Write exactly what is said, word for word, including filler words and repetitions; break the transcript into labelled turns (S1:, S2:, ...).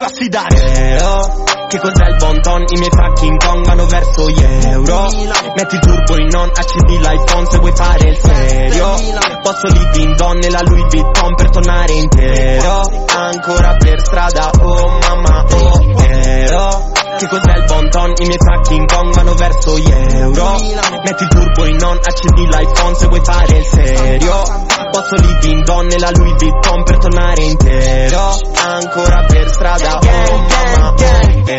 S1: passi da nero. Che cos'è il bon ton? I miei fucking Kong vanno verso gli euro. Metti il turbo in on, accidi l'iPhone se vuoi fare il serio. Posso lì din don nella Louis Vuitton per tornare intero. Ancora per strada, oh mamma, oh ero. Che cos'è il bon ton? I miei fucking Kong vanno verso gli euro. Metti il turbo in on, accidi l'iPhone se vuoi fare il serio. Posso lì din don nella Louis Vuitton per tornare intero. Ancora per strada, oh mamma, oh ero.